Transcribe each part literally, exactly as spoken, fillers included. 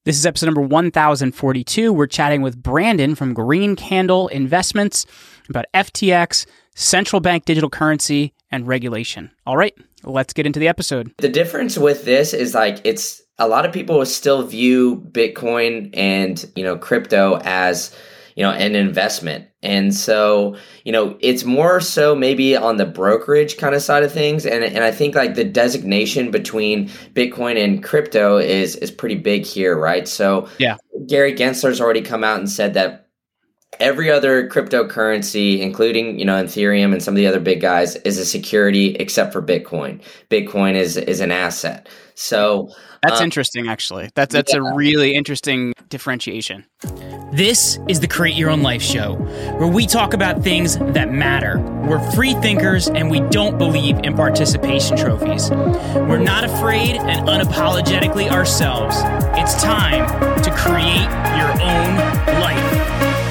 This is episode number one thousand forty-two. We're chatting with Brandon from Green Candle Investments about F T X, central bank digital currency, and regulation. All right, let's get into the episode. The difference with this is like it's a lot of people still view Bitcoin and, you know, crypto as, you know, an investment. And so, you know, it's more so maybe on the brokerage kind of side of things. And and I think like the designation between Bitcoin and crypto is is pretty big here, right? So yeah, Gary Gensler's already come out and said that every other cryptocurrency, including, you know, Ethereum and some of the other big guys, is a security except for Bitcoin. Bitcoin is is an asset. So that's um, interesting, actually. That's that's yeah. a really interesting differentiation. This is the Create Your Own Life show, where we talk about things that matter. We're free thinkers, and we don't believe in participation trophies. We're not afraid and unapologetically ourselves. It's time to create your own life.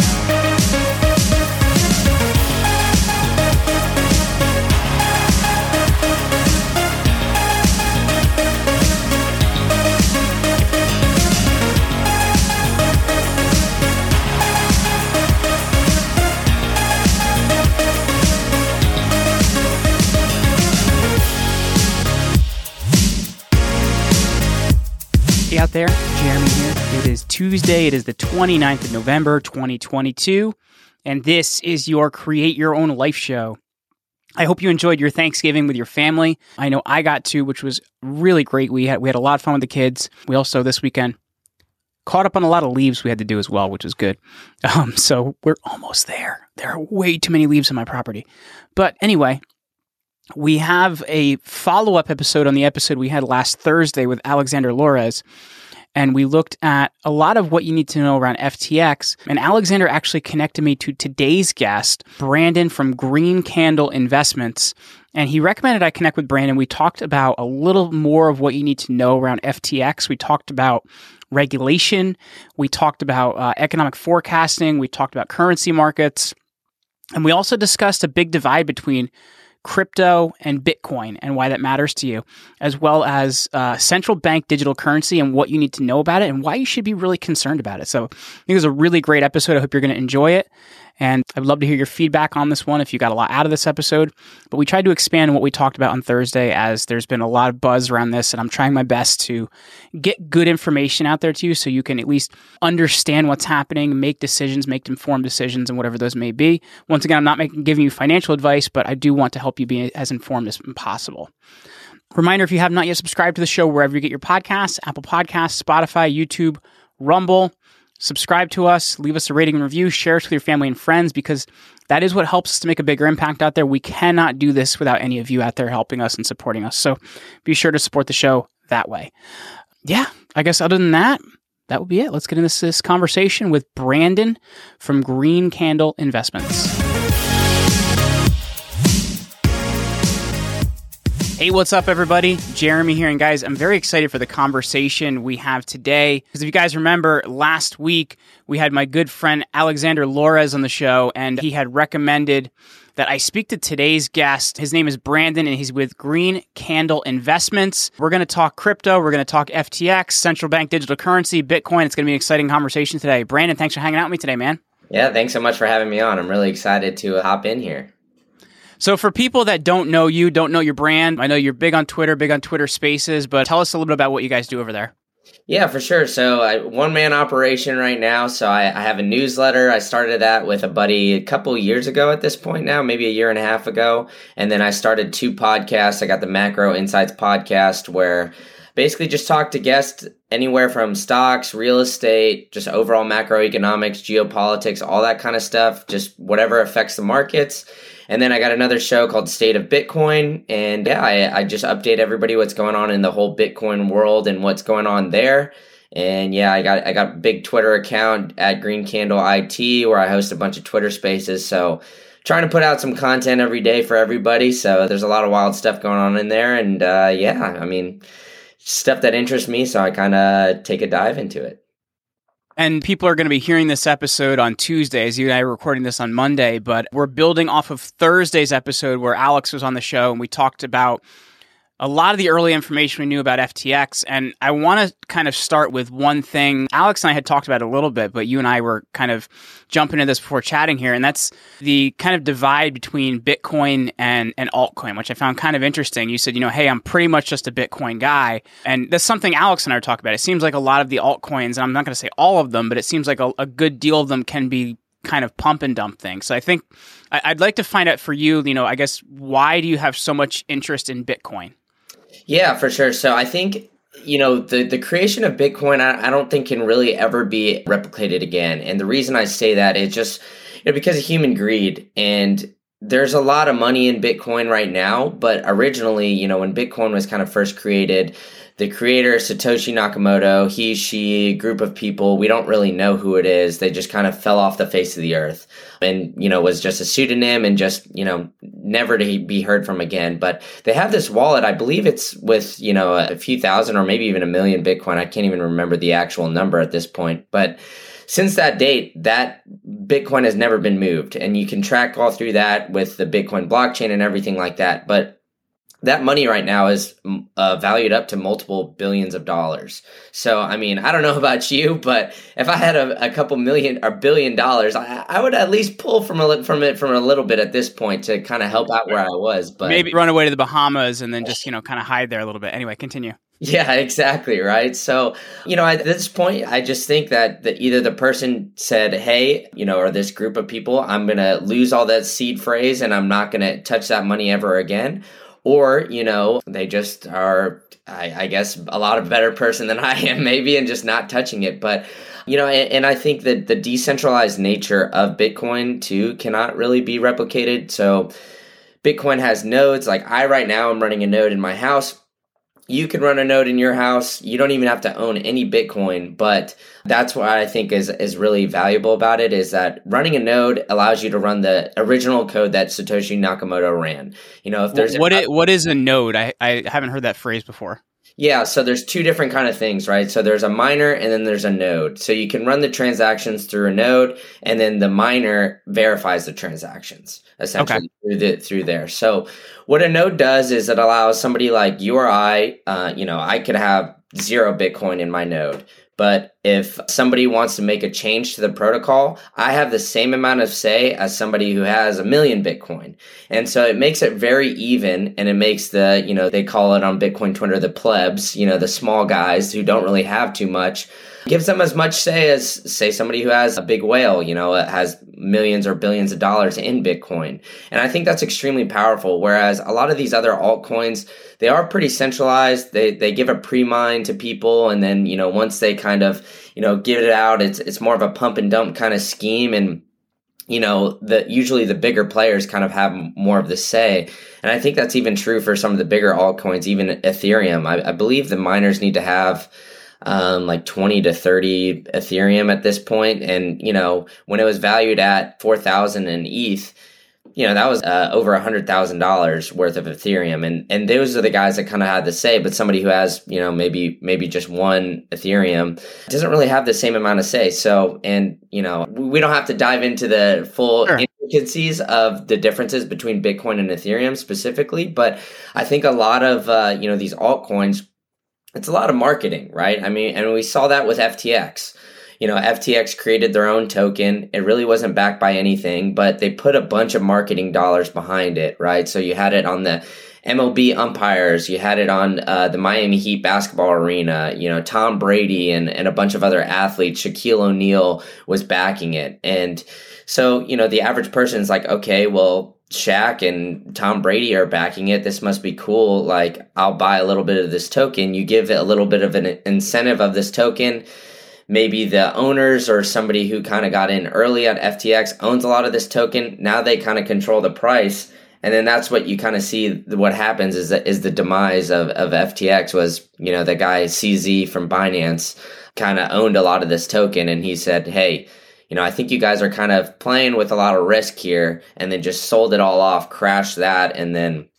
Out there, Jeremy here. It is Tuesday. It is the twenty-ninth of November, twenty twenty-two, and this is your Create Your Own Life show. I hope you enjoyed your Thanksgiving with your family. I know I got to, which was really great. We had we had a lot of fun with the kids. We also this weekend caught up on a lot of leaves we had to do as well, which was good. Um, so we're almost there. There are way too many leaves on my property, but anyway. We have a follow-up episode on the episode we had last Thursday with Alexander Lores, and we looked at a lot of what you need to know around F T X, and Alexander actually connected me to today's guest, Brandon from Green Candle Investments, and he recommended I connect with Brandon. We talked about a little more of what you need to know around F T X. We talked about regulation. We talked about uh, economic forecasting. We talked about currency markets, and we also discussed a big divide between crypto and Bitcoin and why that matters to you, as well as uh, central bank digital currency and what you need to know about it and why you should be really concerned about it. So I think it was a really great episode. I hope you're going to enjoy it. And I'd love to hear your feedback on this one if you got a lot out of this episode. But we tried to expand on what we talked about on Thursday, as there's been a lot of buzz around this, and I'm trying my best to get good information out there to you so you can at least understand what's happening, make decisions, make informed decisions, and whatever those may be. Once again, I'm not making, giving you financial advice, but I do want to help you be as informed as possible. Reminder, if you have not yet subscribed to the show wherever you get your podcasts, Apple Podcasts, Spotify, YouTube, Rumble, subscribe to us, leave us a rating and review, share us with your family and friends, because that is what helps us to make a bigger impact out there. We cannot do this without any of you out there helping us and supporting us. So be sure to support the show that way. Yeah, I guess other than that, that would be it. Let's get into this, this conversation with Brandon from Green Candle Investments. Hey, what's up, everybody? Jeremy here, and guys, I'm very excited for the conversation we have today, because if you guys remember, last week we had my good friend Alexander Lores on the show, and he had recommended that I speak to today's guest. His name is Brandon, and he's with Green Candle Investments. We're going to talk crypto, we're going to talk F T X, central bank digital currency, Bitcoin. It's going to be an exciting conversation today. Brandon, thanks for hanging out with me today, man. Yeah, thanks so much for having me on. I'm really excited to hop in here. So for people that don't know you, don't know your brand, I know you're big on Twitter, big on Twitter Spaces, but tell us a little bit about what you guys do over there. Yeah, for sure. So I, one-man operation right now. So I, I have a newsletter. I started that with a buddy a couple years ago at this point now, maybe a year and a half ago. And then I started two podcasts. I got the Macro Insights podcast, where basically just talk to guests anywhere from stocks, real estate, just overall macroeconomics, geopolitics, all that kind of stuff, just whatever affects the markets. And then I got another show called State of Bitcoin. And yeah, I, I just update everybody what's going on in the whole Bitcoin world and what's going on there. And yeah, I got I got a big Twitter account at Green Candle I T, where I host a bunch of Twitter Spaces. So trying to put out some content every day for everybody. So there's a lot of wild stuff going on in there. And uh, yeah, I mean, stuff that interests me. So I kind of take a dive into it. And people are going to be hearing this episode on Tuesday, as you and I are recording this on Monday, but we're building off of Thursday's episode where Alex was on the show and we talked about a lot of the early information we knew about F T X. And I want to kind of start with one thing. Alex and I had talked about it a little bit, but you and I were kind of jumping into this before chatting here. And that's the kind of divide between Bitcoin and, and altcoin, which I found kind of interesting. You said, you know, hey, I'm pretty much just a Bitcoin guy. And that's something Alex and I are talking about. It seems like a lot of the altcoins, and I'm not going to say all of them, but it seems like a, a good deal of them can be kind of pump and dump things. So I think I'd like to find out for you, you know, I guess, why do you have so much interest in Bitcoin? Yeah, for sure. So I think, you know, the, the creation of Bitcoin, I, I don't think can really ever be replicated again. And the reason I say that is just, you know, because of human greed. And there's a lot of money in Bitcoin right now, but originally, you know, when Bitcoin was kind of first created, the creator, Satoshi Nakamoto, he, she, group of people, we don't really know who it is. They just kind of fell off the face of the earth and, you know, was just a pseudonym and just, you know, never to be heard from again. But they have this wallet. I believe it's with, you know, a few thousand or maybe even a million Bitcoin. I can't even remember the actual number at this point. But since that date, that Bitcoin has never been moved. And you can track all through that with the Bitcoin blockchain and everything like that. But that money right now is uh, valued up to multiple billions of dollars. So, I mean, I don't know about you, but if I had a, a couple million or billion dollars, I, I would at least pull from a, from it from a little bit at this point to kind of help out where I was. But maybe run away to the Bahamas and then just, you know, kind of hide there a little bit. Anyway, continue. Yeah, exactly. Right. So, you know, at this point, I just think that the, either the person said, hey, you know, or this group of people, I'm going to lose all that seed phrase and I'm not going to touch that money ever again. Or, you know, they just are, I, I guess, a lot of better person than I am maybe and just not touching it. But, you know, and, and I think that the decentralized nature of Bitcoin, too, cannot really be replicated. So Bitcoin has nodes. Like I right now am running a node in my house. You can run a node in your house. You don't even have to own any Bitcoin, but that's what I think is is really valuable about it is that running a node allows you to run the original code that Satoshi Nakamoto ran. You know, if there's what a, is, what is a node? I, I haven't heard that phrase before. Yeah, so there's two different kind of things, right? So there's a miner and then there's a node. So you can run the transactions through a node and then the miner verifies the transactions essentially okay. through the, through there. So what a node does is it allows somebody like you or I, uh, you know, I could have zero Bitcoin in my node. But if somebody wants to make a change to the protocol, I have the same amount of say as somebody who has a million Bitcoin. And so it makes it very even, and it makes the, you know, they call it on Bitcoin Twitter, the plebs, you know, the small guys who don't really have too much, gives them as much say as, say, somebody who has a big whale, you know, has millions or billions of dollars in Bitcoin. And I think that's extremely powerful. Whereas a lot of these other altcoins, they are pretty centralized. They they give a pre-mine to people. And then, you know, once they kind of, you know, give it out, it's it's more of a pump and dump kind of scheme. And, you know, the usually the bigger players kind of have more of the say. And I think that's even true for some of the bigger altcoins, even Ethereum. I, I believe the miners need to have Um, like twenty to thirty Ethereum at this point. And, you know, when it was valued at four thousand in E T H, you know, that was uh, over one hundred thousand dollars worth of Ethereum. And and those are the guys that kind of had the say. But somebody who has, you know, maybe maybe just one Ethereum doesn't really have the same amount of say. So, and, you know, we don't have to dive into the full sure. intricacies of the differences between Bitcoin and Ethereum specifically. But I think a lot of, uh, you know, these altcoins, it's a lot of marketing, right? I mean, and we saw that with F T X. You know, F T X created their own token. It really wasn't backed by anything, but they put a bunch of marketing dollars behind it, right? So you had it on the M L B umpires, you had it on uh, the Miami Heat basketball arena, you know, Tom Brady and, and a bunch of other athletes, Shaquille O'Neal was backing it. And so, you know, the average person is like, okay, well, Shaq and Tom Brady are backing it. This must be cool. Like, I'll buy a little bit of this token. You give it a little bit of an incentive of this token. Maybe the owners or somebody who kind of got in early at F T X owns a lot of this token. Now they kind of control the price. And then that's what you kind of see what happens is that is the demise of, of F T X was, you know, the guy C Z from Binance kind of owned a lot of this token. And he said, hey, you know, I think you guys are kind of playing with a lot of risk here, and then just sold it all off, crashed that, and then,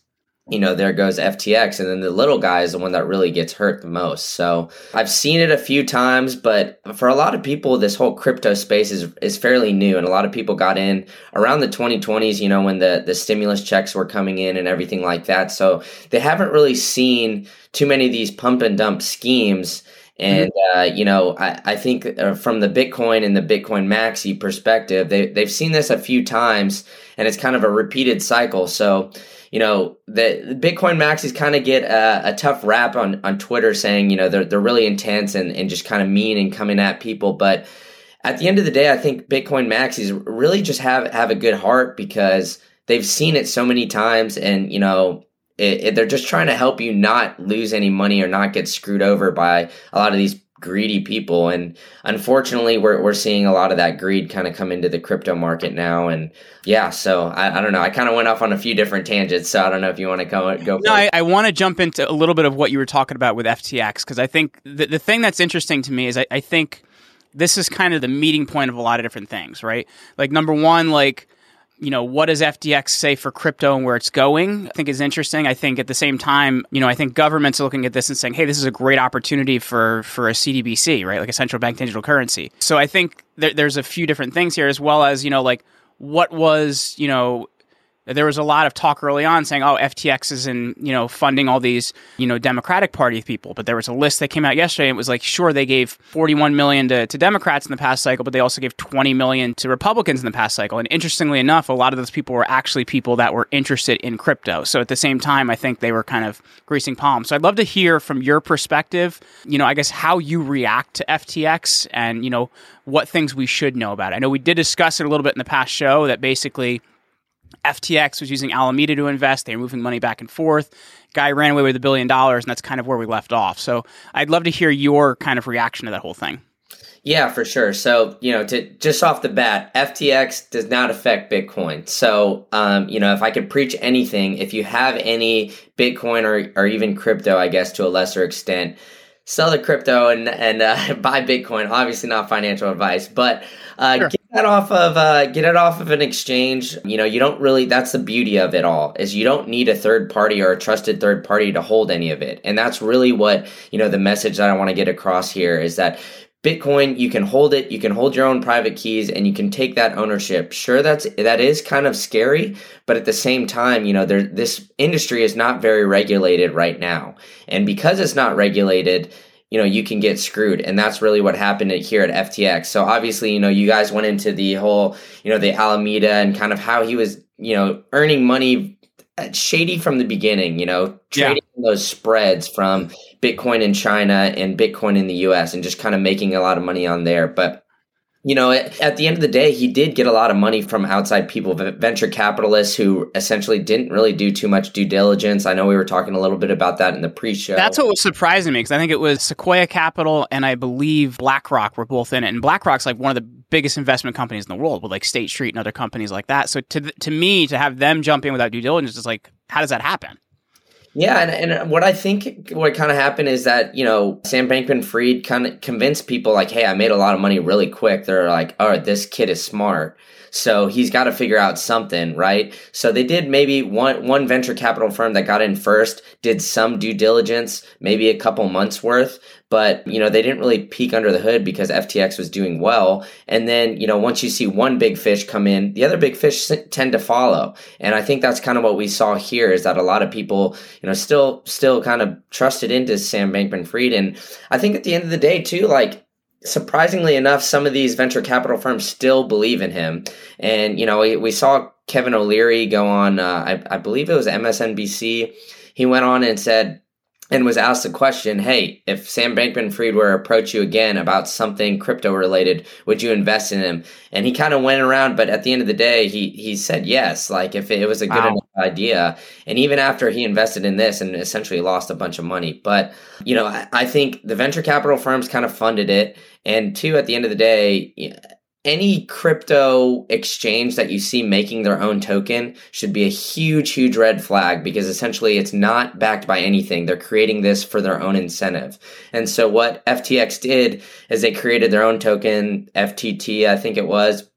you know, there goes F T X. And then the little guy is the one that really gets hurt the most. So I've seen it a few times, but for a lot of people, this whole crypto space is is fairly new. And a lot of people got in around the twenty twenties, you know, when the, the stimulus checks were coming in and everything like that. So they haven't really seen too many of these pump and dump schemes. And, uh, you know, I, I think uh, from the Bitcoin and the Bitcoin Maxi perspective, they, they've seen this a few times, and it's kind of a repeated cycle. So, you know, the, the Bitcoin Maxis kind of get a, a tough rap on, on Twitter saying, you know, they're, they're really intense and, and just kind of mean and coming at people. But at the end of the day, I think Bitcoin Maxis really just have, have a good heart because they've seen it so many times, and, you know, It, it, they're just trying to help you not lose any money or not get screwed over by a lot of these greedy people. And unfortunately, we're we're seeing a lot of that greed kind of come into the crypto market now. And yeah, so I, I don't know. I kind of went off on a few different tangents, so I don't know if you want to go go. No, I, I want to jump into a little bit of what you were talking about with F T X, because I think the the thing that's interesting to me is I, I think this is kind of the meeting point of a lot of different things, right? Like number one, like, you know, what does F T X say for crypto and where it's going? I think is interesting. I think at the same time, you know, I think governments are looking at this and saying, hey, this is a great opportunity for, for a C D B C, right? Like a central bank digital currency. So I think there, there's a few different things here, as well as, you know, like what was, you know, there was a lot of talk early on saying, oh, F T X is in, you know, funding all these, you know, Democratic Party people. But there was a list that came out yesterday. And it was like, sure, they gave forty-one million dollars to, to Democrats in the past cycle, but they also gave twenty million dollars to Republicans in the past cycle. And interestingly enough, a lot of those people were actually people that were interested in crypto. So at the same time, I think they were kind of greasing palms. So I'd love to hear from your perspective, you know, I guess how you react to F T X and, you know, what things we should know about it. I know we did discuss it a little bit in the past show that basically F T X was using Alameda to invest. They were moving money back and forth. Guy ran away with a billion dollars, and that's kind of where we left off. So I'd love to hear your kind of reaction to that whole thing. Yeah, for sure. So, you know, to just off the bat, F T X does not affect Bitcoin. So, um, you know, if I could preach anything, if you have any Bitcoin or, or even crypto, I guess to a lesser extent, sell the crypto and and uh, buy Bitcoin. Obviously, not financial advice, but uh, sure. get that off of uh, get it off of an exchange. You know, you don't really. That's the beauty of it all, is you don't need a third party or a trusted third party to hold any of it. And that's really what, you know, the message that I want to get across here is that Bitcoin, you can hold it, you can hold your own private keys, and you can take that ownership. Sure, that's that is kind of scary, but at the same time, you know, there this industry is not very regulated right now. And because it's not regulated, you know, you can get screwed. And that's really what happened here at F T X. So obviously, you know, you guys went into the whole, you know, the Alameda and kind of how he was, you know, earning money shady from the beginning, you know, trading yeah. those spreads from Bitcoin in China and Bitcoin in the U S and just kind of making a lot of money on there. But, you know, at, at the end of the day, he did get a lot of money from outside people, venture capitalists who essentially didn't really do too much due diligence. I know we were talking a little bit about that in the pre-show. That's what was surprising me, because I think it was Sequoia Capital and I believe BlackRock were both in it. And BlackRock's like one of the biggest investment companies in the world with like State Street and other companies like that. So to to me, to have them jump in without due diligence is like, how does that happen? Yeah, and, and what I think what kind of happened is that, you know, Sam Bankman-Fried kind of convinced people like, hey, I made a lot of money really quick. They're like, oh, this kid is smart. So he's got to figure out something, right? So they did maybe one one venture capital firm that got in first, did some due diligence, maybe a couple months worth. But, you know, they didn't really peek under the hood because F T X was doing well. And then, you know, once you see one big fish come in, the other big fish tend to follow. And I think that's kind of what we saw here, is that a lot of people, you know, still still kind of trusted into Sam Bankman-Fried. And I think at the end of the day, too, like, surprisingly enough, some of these venture capital firms still believe in him. And, you know, we, we saw Kevin O'Leary go on, uh, I, I believe it was M S N B C. He went on and said, and was asked the question, hey, if Sam Bankman-Fried were to approach you again about something crypto related, would you invest in him? And he kind of went around, but at the end of the day, he he said yes, like if it was a good wow. enough idea. And even after he invested in this and essentially lost a bunch of money. But, you know, I, I think the venture capital firms kind of funded it. And two, at the end of the day, any crypto exchange that you see making their own token should be a huge, huge red flag, because essentially it's not backed by anything. They're creating this for their own incentive. And so what F T X did is they created their own token, F T T, I think it was.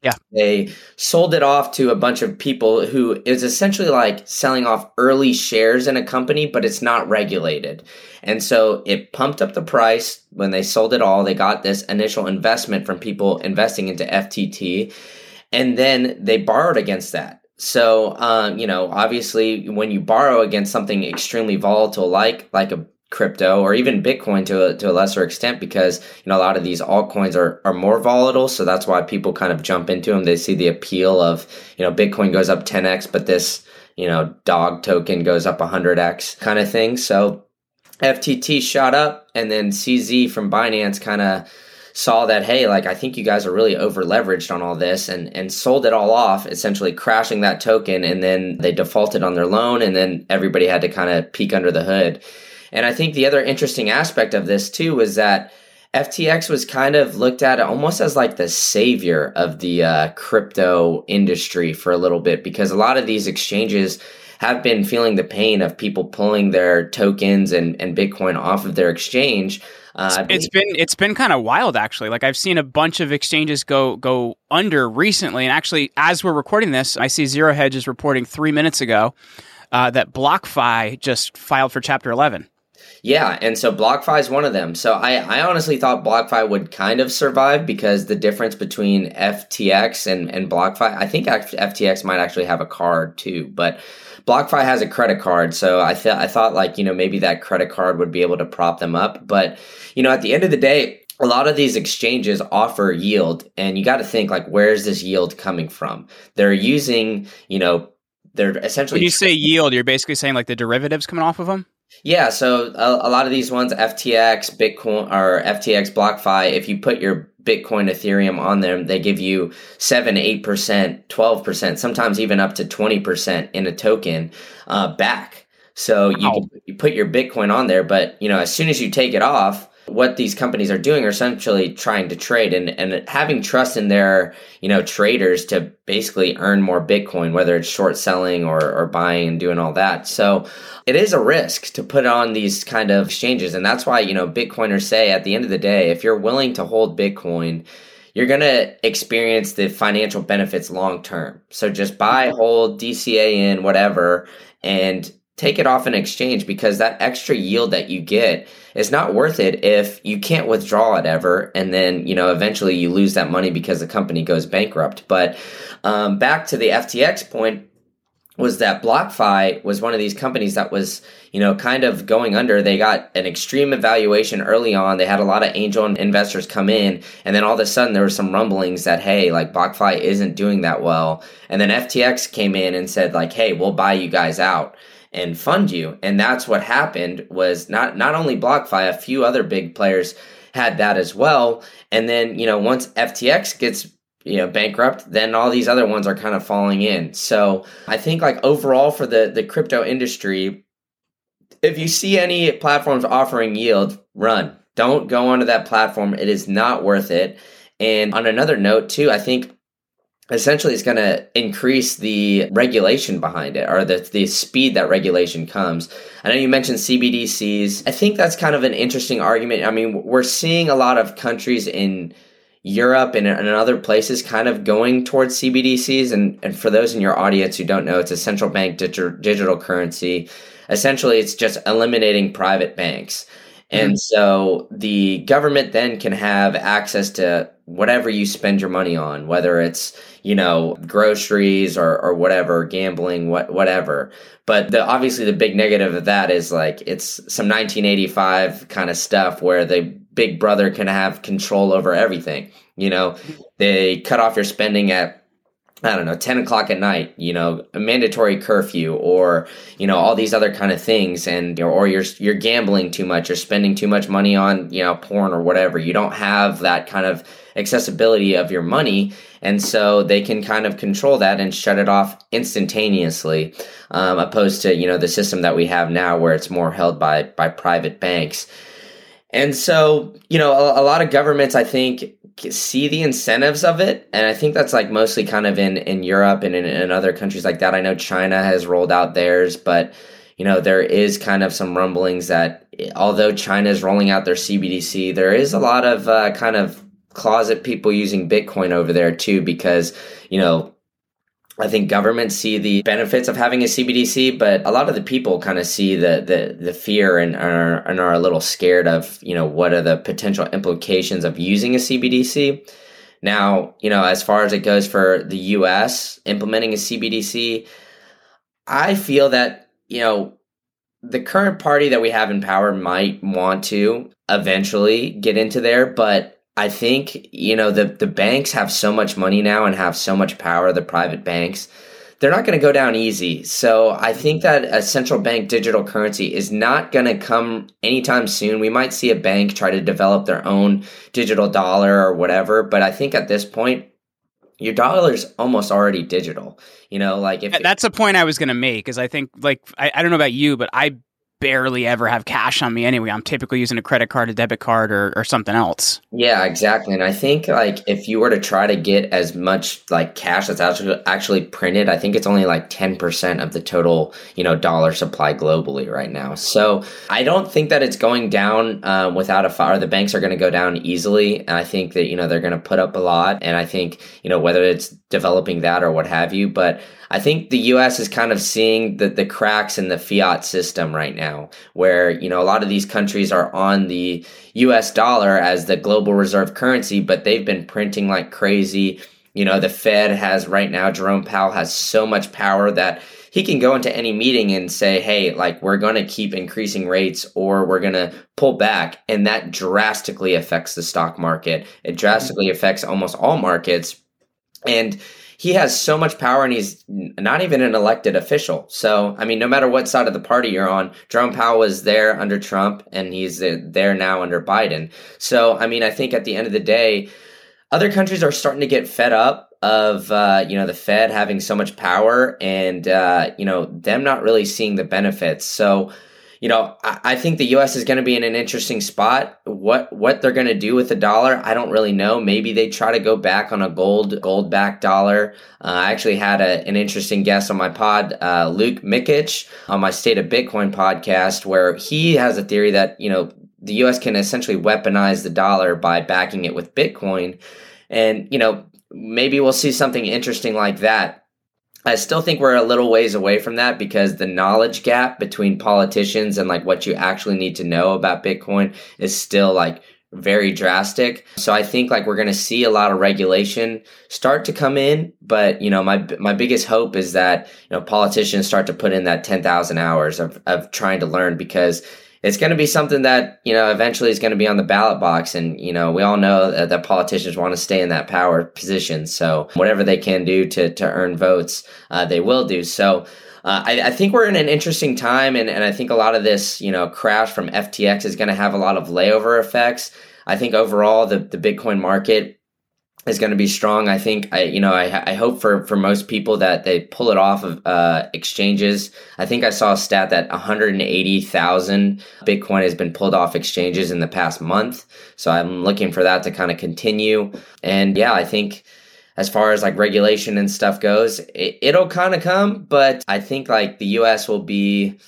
Yeah. They sold it off to a bunch of people who is essentially like selling off early shares in a company, but it's not regulated. And so it pumped up the price when they sold it all. They got this initial investment from people investing into F T T, and then they borrowed against that. So, um, you know, obviously when you borrow against something extremely volatile, like, like a crypto or even Bitcoin to a, to a lesser extent, because, you know, a lot of these altcoins are, are more volatile. So that's why people kind of jump into them. They see the appeal of, you know, Bitcoin goes up ten x, but this, you know, dog token goes up one hundred x kind of thing. So F T T shot up, and then C Z from Binance kind of saw that, hey, like, I think you guys are really over leveraged on all this, and, and sold it all off, essentially crashing that token. And then they defaulted on their loan, and then everybody had to kind of peek under the hood. And I think the other interesting aspect of this too was that F T X was kind of looked at almost as like the savior of the uh, crypto industry for a little bit, because a lot of these exchanges have been feeling the pain of people pulling their tokens and, and Bitcoin off of their exchange. Uh, it's been it's been kind of wild, actually. Like, I've seen a bunch of exchanges go go under recently, and actually, as we're recording this, I see Zero Hedge is reporting three minutes ago uh, that BlockFi just filed for Chapter eleven. Yeah, and so BlockFi is one of them. So I, I honestly thought BlockFi would kind of survive, because the difference between F T X and, and BlockFi, I think F T X might actually have a card too, but BlockFi has a credit card. So I, th- I thought like, you know, maybe that credit card would be able to prop them up. But, you know, at the end of the day, a lot of these exchanges offer yield, and you got to think like, where's this yield coming from? They're using, you know, they're essentially— When you say yield, you're basically saying like the derivatives coming off of them? Yeah, so a, a lot of these ones, F T X, Bitcoin, or F T X, BlockFi, if you put your Bitcoin, Ethereum on them, they give you seven, eight percent, twelve percent, sometimes even up to twenty percent in a token uh, back. So you, can, you put your Bitcoin on there, but, you know, as soon as you take it off, what these companies are doing are essentially trying to trade and, and having trust in their, you know, traders to basically earn more Bitcoin, whether it's short selling or, or buying and doing all that. So it is a risk to put on these kind of exchanges. And that's why, you know, Bitcoiners say at the end of the day, if you're willing to hold Bitcoin, you're going to experience the financial benefits long term. So just buy, hold, D C A in, whatever, and take it off an exchange, because that extra yield that you get is not worth it if you can't withdraw it ever. And then, you know, eventually you lose that money because the company goes bankrupt. But um, back to the F T X point, was that BlockFi was one of these companies that was, you know, kind of going under. They got an extreme evaluation early on. They had a lot of angel investors come in, and then all of a sudden there were some rumblings that, hey, like BlockFi isn't doing that well. And then F T X came in and said like, hey, we'll buy you guys out and fund you. And that's what happened. Was not not only BlockFi, a few other big players had that as well. And then, you know, once F T X gets, you know, bankrupt, then all these other ones are kind of falling in. So I think like overall for the, the crypto industry, if you see any platforms offering yield, run. Don't go onto that platform. It is not worth it. And on another note too, I think essentially it's going to increase the regulation behind it, or the, the speed that regulation comes. I know you mentioned C B D Cs. I think that's kind of an interesting argument. I mean, we're seeing a lot of countries in Europe and in other places kind of going towards C B D Cs. And, and for those in your audience who don't know, it's a central bank dig- digital currency. Essentially, it's just eliminating private banks. And mm-hmm. so the government then can have access to whatever you spend your money on, whether it's, you know, groceries or, or whatever, gambling, what, whatever. But the, obviously the big negative of that is like, it's some nineteen eighty-five kind of stuff where the big brother can have control over everything. You know, they cut off your spending at, I don't know, ten o'clock at night, you know, a mandatory curfew, or, you know, all these other kind of things. And, or you're, you're gambling too much, you're spending too much money on, you know, porn or whatever. You don't have that kind of accessibility of your money. And so they can kind of control that and shut it off instantaneously, um, opposed to, you know, the system that we have now where it's more held by, by private banks. And so, you know, a, a lot of governments, I think, see the incentives of it. And I think that's like mostly kind of in, in Europe and in, in other countries like that. I know China has rolled out theirs, but, you know, there is kind of some rumblings that although China is rolling out their C B D C, there is a lot of uh, kind of closet people using Bitcoin over there too, because, you know, I think governments see the benefits of having a C B D C, but a lot of the people kind of see the the the fear and are and are a little scared of, you know, what are the potential implications of using a C B D C. Now, you know, as far as it goes for the U S implementing a C B D C, I feel that, you know, the current party that we have in power might want to eventually get into there, but I think, you know, the, the banks have so much money now and have so much power, the private banks, they're not going to go down easy. So I think that a central bank digital currency is not going to come anytime soon. We might see a bank try to develop their own digital dollar or whatever, but I think at this point, your dollar's almost already digital. You know, like if that's a point I was going to make, is I think, like, I, I don't know about you, but I barely ever have cash on me anyway. I'm typically using a credit card, a debit card, or, or something else. Yeah, exactly. And I think, like, if you were to try to get as much like cash that's actually actually printed, I think it's only like ten percent of the total, you know, dollar supply globally right now. So I don't think that it's going down um, without a fire. The banks are going to go down easily. And I think that, you know, they're going to put up a lot. And I think, you know, whether it's developing that or what have you, but I think the U S is kind of seeing the, the cracks in the fiat system right now, where, you know, a lot of these countries are on the U S dollar as the global reserve currency, but they've been printing like crazy. You know, the Fed has right now, Jerome Powell has so much power that he can go into any meeting and say, hey, like, we're going to keep increasing rates or we're going to pull back. And that drastically affects the stock market. It drastically affects almost all markets. And he has so much power, and he's not even an elected official. So, I mean, no matter what side of the party you're on, Jerome Powell was there under Trump, and he's there now under Biden. So, I mean, I think at the end of the day, other countries are starting to get fed up of, uh, you know, the Fed having so much power and, uh, you know, them not really seeing the benefits. So, you know, I, I think the U S is going to be in an interesting spot. What what they're going to do with the dollar, I don't really know. Maybe they try to go back on a gold gold backed dollar. Uh, I actually had a, an interesting guest on my pod, uh, Luke Mikic, on my State of Bitcoin podcast, where he has a theory that, you know, the U S can essentially weaponize the dollar by backing it with Bitcoin. And, you know, maybe we'll see something interesting like that. I still think we're a little ways away from that because the knowledge gap between politicians and like what you actually need to know about Bitcoin is still like very drastic. So I think like we're going to see a lot of regulation start to come in. But, you know, my my biggest hope is that, you know, politicians start to put in that ten thousand hours of, of trying to learn, because it's going to be something that, you know, eventually is going to be on the ballot box. And, you know, we all know that, that politicians want to stay in that power position. So whatever they can do to, to earn votes, uh, they will do. So uh, I, I think we're in an interesting time. And, and I think a lot of this, you know, crash from F T X is going to have a lot of layover effects. I think overall the, the Bitcoin market is going to be strong. I think, I, you know, I, I hope for, for most people that they pull it off of uh, exchanges. I think I saw a stat that one hundred eighty thousand Bitcoin has been pulled off exchanges in the past month. So I'm looking for that to kind of continue. And yeah, I think as far as like regulation and stuff goes, it, it'll kind of come, but I think like the U S will be,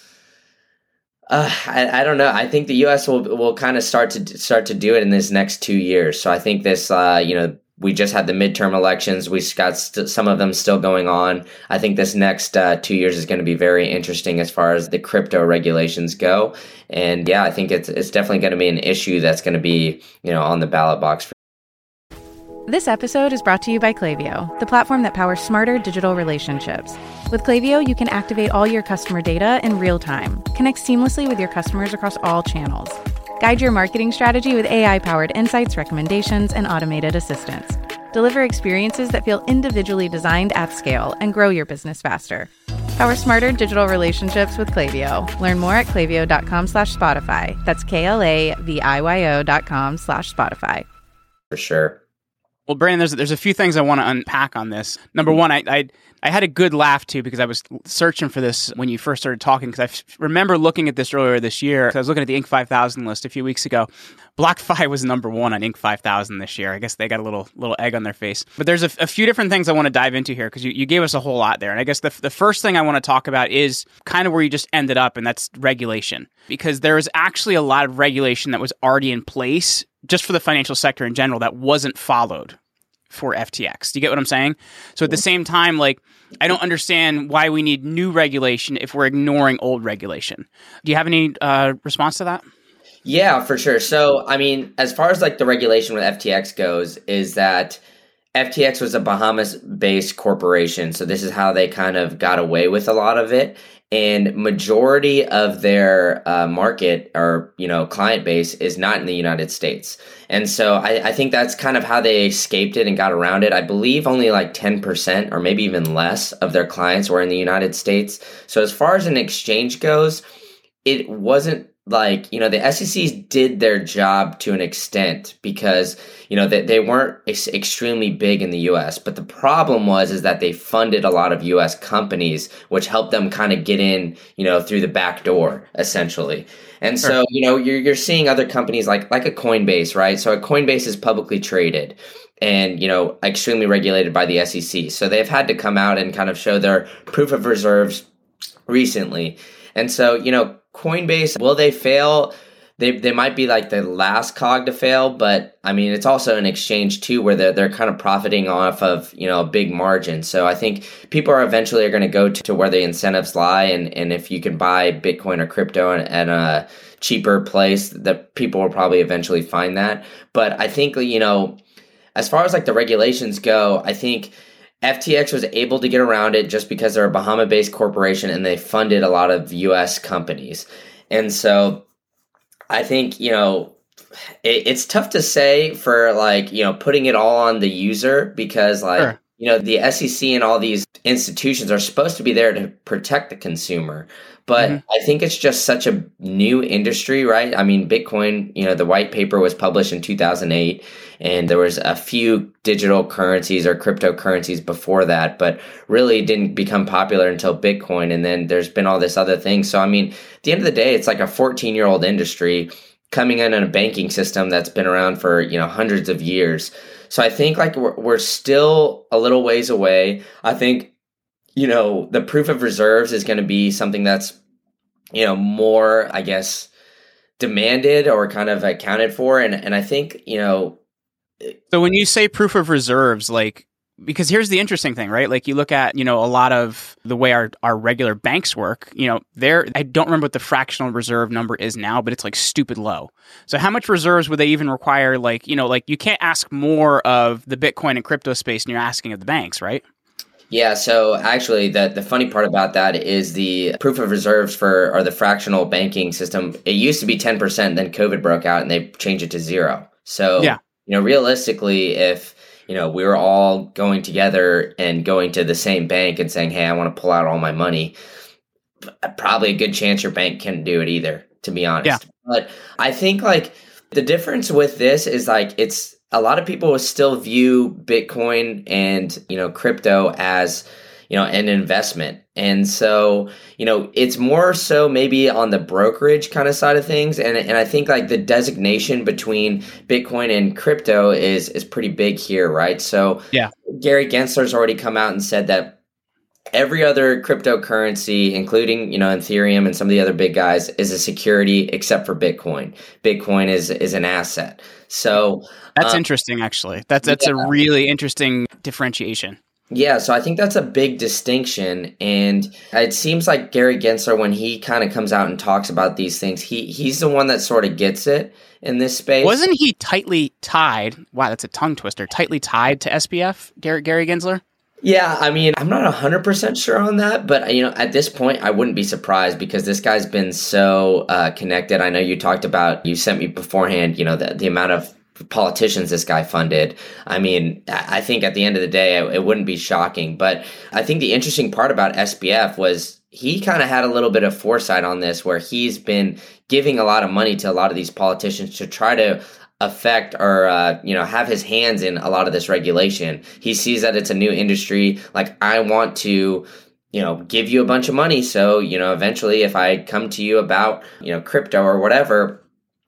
Uh, I, I don't know. I think the U S will will kind of start to start to do it in this next two years. So I think this, uh, you know, we just had the midterm elections. We got st- some of them still going on. I think this next uh, two years is going to be very interesting as far as the crypto regulations go. And yeah, I think it's it's definitely going to be an issue that's going to be, you know, on the ballot box. For- This episode is brought to you by Klaviyo, the platform that powers smarter digital relationships. With Klaviyo, you can activate all your customer data in real time, connect seamlessly with your customers across all channels, guide your marketing strategy with A I-powered insights, recommendations, and automated assistance, deliver experiences that feel individually designed at scale, and grow your business faster. Power smarter digital relationships with Klaviyo. Learn more at klaviyo.com slash Spotify. That's K-L-A-V-I-Y-O dot com slash Spotify. For sure. Well, Brandon, there's there's a few things I want to unpack on this. Number one, I, I I had a good laugh too because I was searching for this when you first started talking, because I f- remember looking at this earlier this year. I was looking at the Inc five thousand list a few weeks ago, BlockFi was number one on Inc five thousand this year. I guess they got a little little egg on their face. But there's a, a few different things I want to dive into here because you, you gave us a whole lot there. And I guess the, the first thing I want to talk about is kind of where you just ended up, and that's regulation. Because there is actually a lot of regulation that was already in place just for the financial sector in general that wasn't followed for F T X. Do you get what I'm saying? So at the same time, like, I don't understand why we need new regulation if we're ignoring old regulation. Do you have any uh, response to that? Yeah, for sure. So, I mean, as far as like the regulation with F T X goes, is that F T X was a Bahamas-based corporation. So this is how they kind of got away with a lot of it. And majority of their uh, market or, you know, client base is not in the United States. And so I, I think that's kind of how they escaped it and got around it. I believe only like ten percent or maybe even less of their clients were in the United States. So as far as an exchange goes, it wasn't like, you know, the S E C did their job to an extent because, you know, they, they weren't ex- extremely big in the U S. But the problem was is that they funded a lot of U S companies, which helped them kind of get in, you know, through the back door, essentially. And so, you know, you're you're seeing other companies like like a Coinbase, right? So a Coinbase is publicly traded and, you know, extremely regulated by the S E C. So they've had to come out and kind of show their proof of reserves recently. And so, you know, Coinbase, will they fail? They they might be like the last cog to fail, but I mean, it's also an exchange too, where they're, they're kind of profiting off of, you know, a big margin. So I think people are eventually are going to go to, to where the incentives lie. And, and if you can buy Bitcoin or crypto at, at a cheaper place, that people will probably eventually find that. But I think, you know, as far as like the regulations go, I think F T X was able to get around it just because they're a Bahama-based corporation and they funded a lot of U S companies. And so I think, you know, it, it's tough to say for like, you know, putting it all on the user because like, sure. you know, the S E C and all these institutions are supposed to be there to protect the consumer. But mm-hmm. I think it's just such a new industry, right? I mean, Bitcoin, you know, the white paper was published in two thousand eight, and there was a few digital currencies or cryptocurrencies before that, but really didn't become popular until Bitcoin. And then there's been all this other thing. So, I mean, at the end of the day, it's like a fourteen-year-old industry coming in in a banking system that's been around for, you know, hundreds of years. So I think like we're, we're still a little ways away. I think, you know, the proof of reserves is going to be something that's, you know, more, I guess, demanded or kind of accounted for. And, and I think, you know. So when you say proof of reserves, like, because here's the interesting thing, right? Like you look at, you know, a lot of the way our, our regular banks work, you know, there, I don't remember what the fractional reserve number is now, but it's like stupid low. So how much reserves would they even require? Like, you know, like you can't ask more of the Bitcoin and crypto space than you're asking of the banks, right? Yeah, so actually the, the funny part about that is the proof of reserves for, or the fractional banking system, it used to be ten percent, then COVID broke out and they changed it to zero. So, yeah. you know, realistically, if, you know, we were all going together and going to the same bank and saying, hey, I want to pull out all my money, probably a good chance your bank can't do it either, to be honest. Yeah. But I think like the difference with this is like it's, a lot of people will still view Bitcoin and, you know, crypto as, you know, an investment. And so, you know, it's more so maybe on the brokerage kind of side of things. And and I think like the designation between Bitcoin and crypto is is pretty big here, right? So yeah, Gary Gensler's already come out and said that every other cryptocurrency, including, you know, Ethereum and some of the other big guys, is a security except for Bitcoin. Bitcoin is is an asset. So that's um, interesting, actually. That's that's yeah. a really interesting differentiation. Yeah, so I think that's a big distinction, and it seems like Gary Gensler, when he kind of comes out and talks about these things, he he's the one that sort of gets it in this space. Wasn't he tightly tied? Wow, that's a tongue twister. Tightly tied to S B F, Gary, Gary Gensler? Yeah, I mean, I'm not one hundred percent sure on that, but, you know, at this point, I wouldn't be surprised because this guy's been so uh, connected. I know you talked about, you sent me beforehand, you know, the, the amount of politicians this guy funded. I mean, I think at the end of the day, it, it wouldn't be shocking. But I think the interesting part about S B F was he kind of had a little bit of foresight on this, where he's been giving a lot of money to a lot of these politicians to try to affect or, uh, you know, have his hands in a lot of this regulation. He sees that it's a new industry. Like, I want to, you know, give you a bunch of money. So, you know, eventually if I come to you about, you know, crypto or whatever,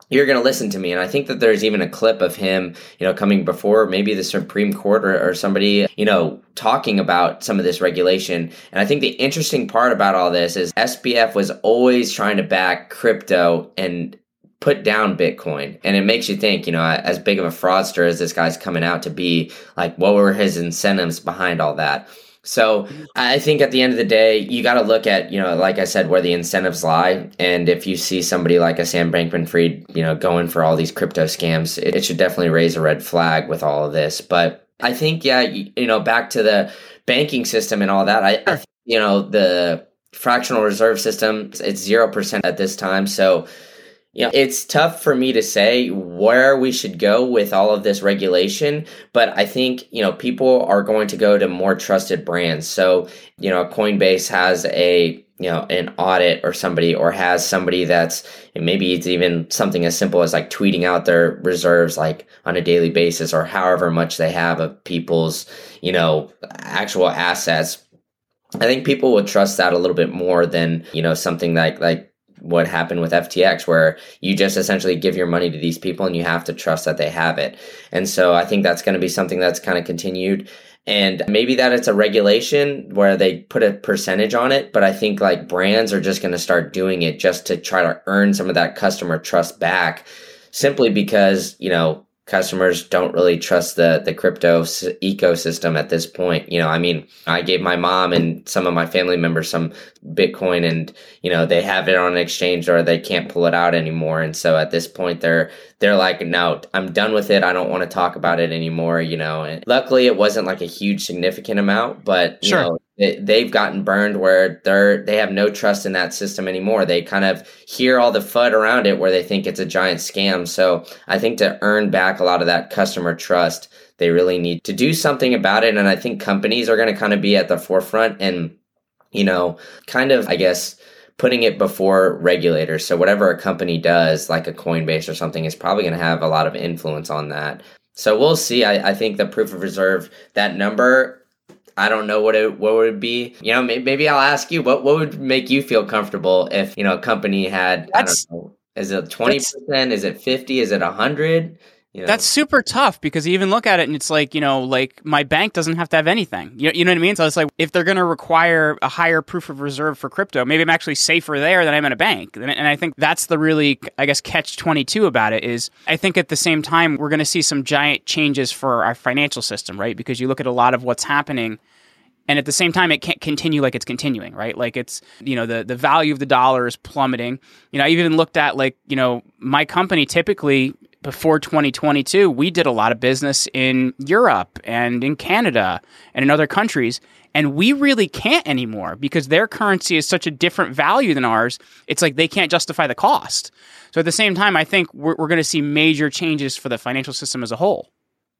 you're going to listen to me. And I think that there's even a clip of him, you know, coming before maybe the Supreme Court or, or somebody, you know, talking about some of this regulation. And I think the interesting part about all this is S B F was always trying to back crypto and put down Bitcoin. And it makes you think, you know, as big of a fraudster as this guy's coming out to be, like, what were his incentives behind all that? So I think at the end of the day, you got to look at, you know, like I said, where the incentives lie. And if you see somebody like a Sam Bankman-Fried, you know, going for all these crypto scams, it, it should definitely raise a red flag with all of this. But I think, yeah, you, you know, back to the banking system and all that, I, I you know, the fractional reserve system, it's zero percent at this time. So, you know, it's tough for me to say where we should go with all of this regulation, but I think, you know, people are going to go to more trusted brands. So, you know, Coinbase has a, you know, an audit or somebody, or has somebody that's, and maybe it's even something as simple as like tweeting out their reserves like on a daily basis, or however much they have of people's, you know, actual assets. I think people would trust that a little bit more than, you know, something like, like, what happened with F T X, where you just essentially give your money to these people and you have to trust that they have it. And so I think that's going to be something that's kind of continued. And maybe that it's a regulation where they put a percentage on it, but I think like brands are just going to start doing it just to try to earn some of that customer trust back, simply because, you know, customers don't really trust the the crypto ecosystem at this point. You know, I mean, I gave my mom and some of my family members some Bitcoin, and, you know, they have it on an exchange or they can't pull it out anymore. And so at this point, they're they're like, no, I'm done with it. I don't want to talk about it anymore, you know. And luckily, it wasn't like a huge significant amount, but, you Sure. know, they've gotten burned where they're they have no trust in that system anymore. They kind of hear all the F U D around it where they think it's a giant scam. So I think to earn back a lot of that customer trust, they really need to do something about it. And I think companies are going to kind of be at the forefront and, you know, kind of, I guess, putting it before regulators. So whatever a company does, like a Coinbase or something, is probably going to have a lot of influence on that. So we'll see. I, I think the proof of reserve, that number, I don't know what it what would it be. You know, maybe, maybe I'll ask you, what what would make you feel comfortable if, you know, a company had, That's, I don't know, is it twenty percent? Is it fifty? Is it one hundred? You know? That's super tough, because you even look at it and it's like, you know, like my bank doesn't have to have anything. You, you know what I mean? So it's like, if they're going to require a higher proof of reserve for crypto, maybe I'm actually safer there than I'm in a bank. And, and I think that's the really, I guess, catch twenty-two about it is, I think at the same time, we're going to see some giant changes for our financial system, right? Because you look at a lot of what's happening, and at the same time, it can't continue like it's continuing, right? Like it's, you know, the, the value of the dollar is plummeting. You know, I even looked at, like, you know, my company typically before twenty twenty-two, we did a lot of business in Europe and in Canada and in other countries. And we really can't anymore because their currency is such a different value than ours. It's like they can't justify the cost. So at the same time, I think we're, we're going to see major changes for the financial system as a whole.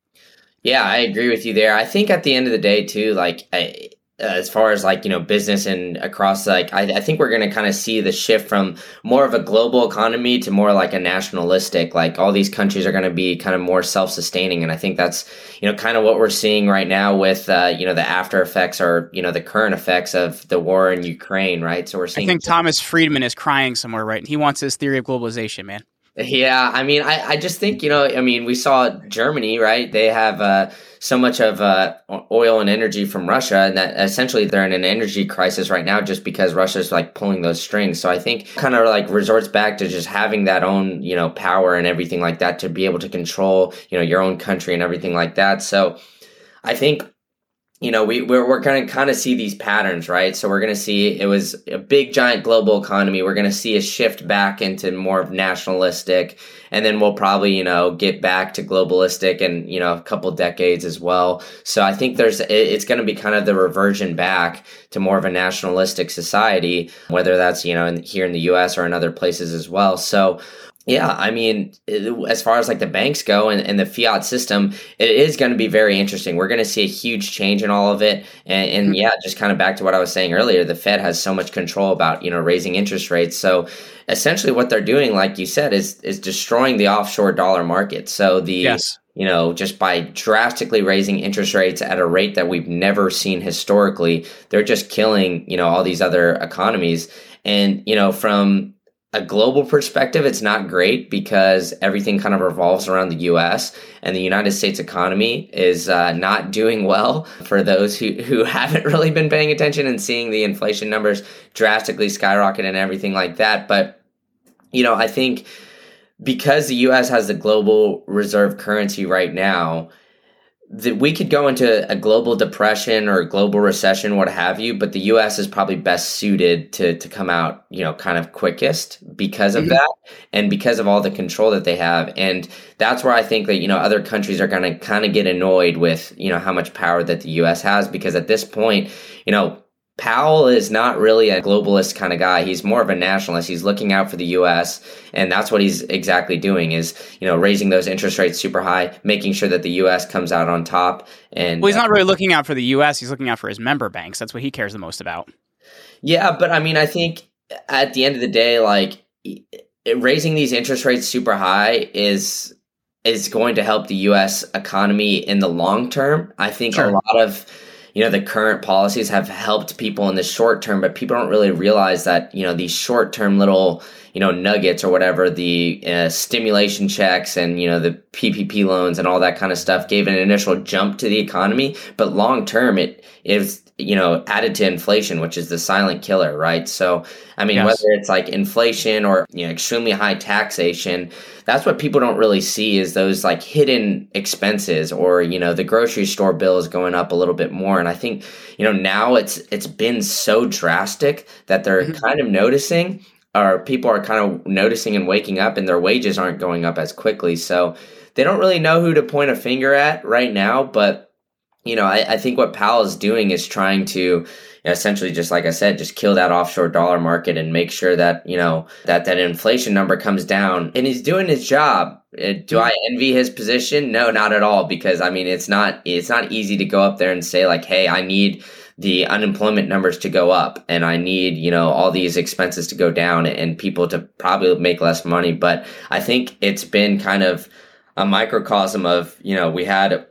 Yeah, I agree with you there. I think at the end of the day, too, like, I, as far as like, you know, business and across, like, I, I think we're going to kind of see the shift from more of a global economy to more like a nationalistic, like all these countries are going to be kind of more self-sustaining. And I think that's, you know, kind of what we're seeing right now with, uh, you know, the after effects or, you know, the current effects of the war in Ukraine, right? So we're seeing. I think Thomas Friedman is crying somewhere, right? He wants his theory of globalization, man. Yeah, I mean, I, I just think, you know, I mean, we saw Germany, right? They have uh, so much of uh, oil and energy from Russia, and that essentially they're in an energy crisis right now just because Russia's like pulling those strings. So I think kind of like resorts back to just having that own, you know, power and everything like that to be able to control, you know, your own country and everything like that. So I think, you know, we, we're, we're going to kind of see these patterns, right? So we're going to see it was a big, giant global economy. We're going to see a shift back into more of nationalistic, and then we'll probably, you know, get back to globalistic in, you know, a couple decades as well. So I think there's, it's going to be kind of the reversion back to more of a nationalistic society, whether that's, you know, in, here in the U S or in other places as well. So yeah, I mean, as far as like the banks go and, and the fiat system, it is going to be very interesting. We're going to see a huge change in all of it. And, and yeah, just kind of back to what I was saying earlier, the Fed has so much control about, you know, raising interest rates. So essentially what they're doing, like you said, is is destroying the offshore dollar market. So the, yes. you know, just by drastically raising interest rates at a rate that we've never seen historically, they're just killing, you know, all these other economies. And, you know, from a global perspective, it's not great because everything kind of revolves around the U S, and the United States economy is uh, not doing well for those who, who haven't really been paying attention and seeing the inflation numbers drastically skyrocket and everything like that. But, you know, I think because the U S has the global reserve currency right now, that we could go into a global depression or a global recession, what have you, but the U S is probably best suited to to come out, you know, kind of quickest because of mm-hmm. that and because of all the control that they have. And that's where I think that, you know, other countries are going to kind of get annoyed with, you know, how much power that the U S has, because at this point, you know, Powell is not really a globalist kind of guy. He's more of a nationalist. He's looking out for the U S, and that's what he's exactly doing is, you know, raising those interest rates super high, making sure that the U S comes out on top. And well, he's not really looking out for the U S. He's looking out for his member banks. That's what he cares the most about. Yeah, but I mean, I think at the end of the day, like raising these interest rates super high is is going to help the U S economy in the long term. I think sure. a lot of you know, the current policies have helped people in the short term, but people don't really realize that, you know, these short term little, you know, nuggets or whatever, the uh, stimulation checks and, you know, the P P P loans and all that kind of stuff gave an initial jump to the economy. But long term, it is, you know, added to inflation, which is the silent killer, right? So, I mean, yes. whether it's like inflation or, you know, extremely high taxation, that's what people don't really see is those like hidden expenses, or, you know, the grocery store bill is going up a little bit more. And I think, you know, now it's it's been so drastic that they're mm-hmm. kind of noticing, or people are kind of noticing and waking up, and their wages aren't going up as quickly. So they don't really know who to point a finger at right now. But, you know, I, I think what Powell is doing is trying to, you know, essentially, just like I said, just kill that offshore dollar market and make sure that, you know, that that inflation number comes down. And he's doing his job. Do I envy his position? No, not at all. Because, I mean, it's not it's not easy to go up there and say like, hey, I need the unemployment numbers to go up, and I need, you know, all these expenses to go down and people to probably make less money. But I think it's been kind of a microcosm of, you know, we had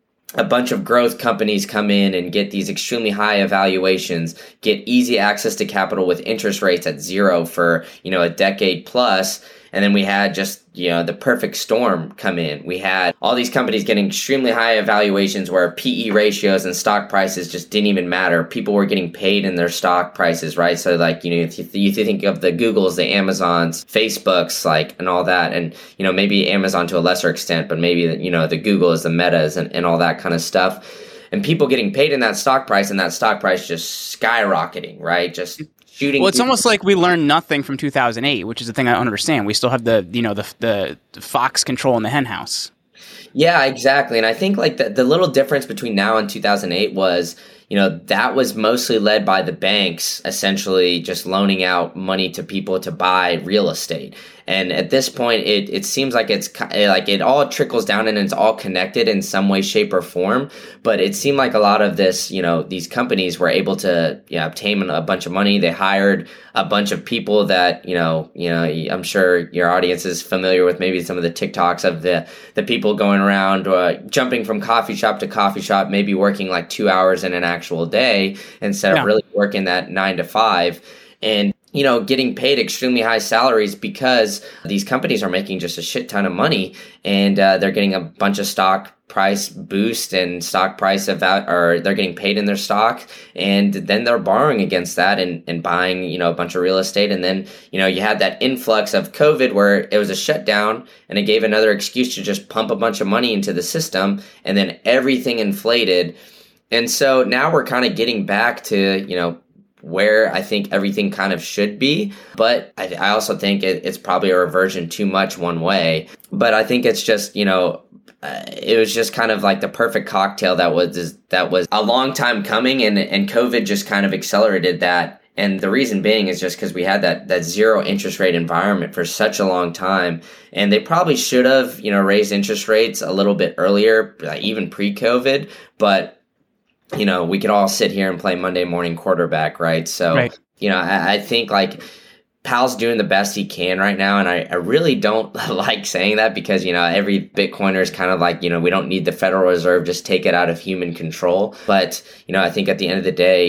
a bunch of growth companies come in and get these extremely high evaluations, get easy access to capital with interest rates at zero for, you know, a decade plus. And then we had just, you know, the perfect storm come in. We had all these companies getting extremely high evaluations where P E ratios and stock prices just didn't even matter. People were getting paid in their stock prices, right? So like, you know, if you, if you think of the Googles, the Amazons, Facebooks, like, and all that, and, you know, maybe Amazon to a lesser extent, but maybe, you know, the Googles, the Metas, and, and all that kind of stuff. And people getting paid in that stock price, and that stock price just skyrocketing, right? Just shooting. Well, it's almost like we learned nothing from two thousand eight, which is the thing I don't understand. We still have the, you know, the the, the Fox control in the hen house. Yeah, exactly. And I think like the, the little difference between now and two thousand eight was, you know, that was mostly led by the banks essentially just loaning out money to people to buy real estate. And at this point, it, it seems like it's like it all trickles down and it's all connected in some way, shape, or form. But it seemed like a lot of this, you know, these companies were able to, you know, obtain a bunch of money. They hired a bunch of people that, you know, you know, I'm sure your audience is familiar with maybe some of the TikToks of the the people going around uh, jumping from coffee shop to coffee shop, maybe working like two hours in an actual day instead yeah. of really working that nine to five. And you know, getting paid extremely high salaries because these companies are making just a shit ton of money, and uh, they're getting a bunch of stock price boost and stock price of that, or they're getting paid in their stock, and then they're borrowing against that and, and buying, you know, a bunch of real estate. And then, you know, you had that influx of COVID where it was a shutdown and it gave another excuse to just pump a bunch of money into the system, and then everything inflated. And so now we're kind of getting back to, you know, where I think everything kind of should be. But I, I also think it, it's probably a reversion too much one way. But I think it's just, you know, uh, it was just kind of like the perfect cocktail that was that was a long time coming, and, and COVID just kind of accelerated that. And the reason being is just because we had that that zero interest rate environment for such a long time. And they probably should have, you know, raised interest rates a little bit earlier, even pre-COVID. But you know, we could all sit here and play Monday morning quarterback, right? So, right. you know, I, I think like Powell's doing the best he can right now. And I, I really don't like saying that because, you know, every Bitcoiner is kind of like, you know, we don't need the Federal Reserve, just take it out of human control. But, you know, I think at the end of the day,